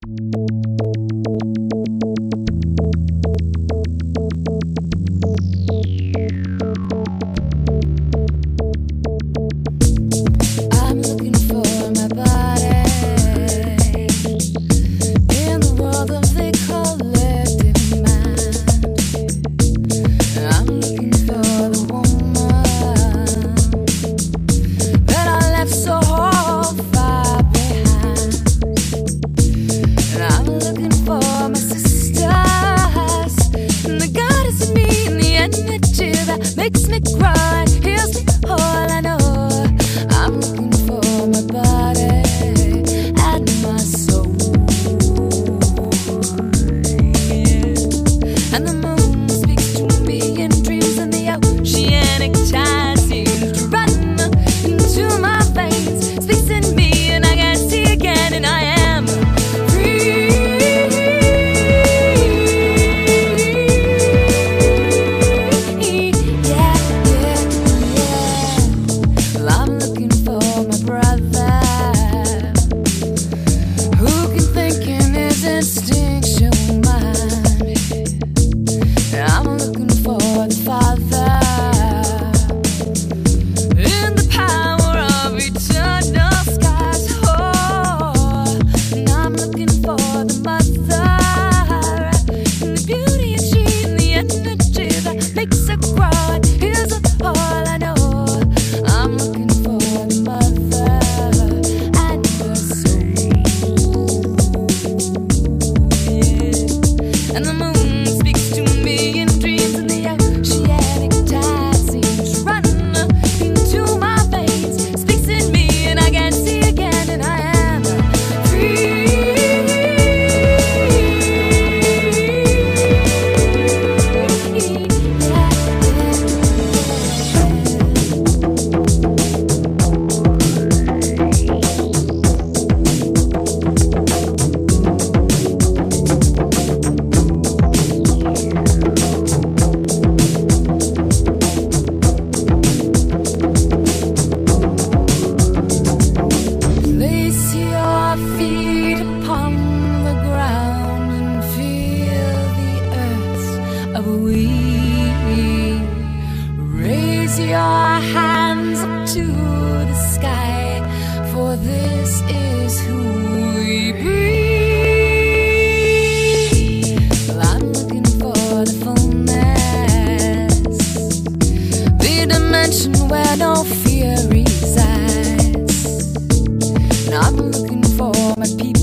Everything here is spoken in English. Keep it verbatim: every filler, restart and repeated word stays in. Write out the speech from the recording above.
Makes me cry, heals me all I know. I'm looking for my body and my soul. And the moon speaks to me in dreams, and the oceanic tide seems to run into my veins, speaks in me, and I can see again, and I am free. Raise your hands up to the sky, for this is who we breathe. Well, I'm looking for the fullness, the dimension where no fear resides. And I'm looking for my people.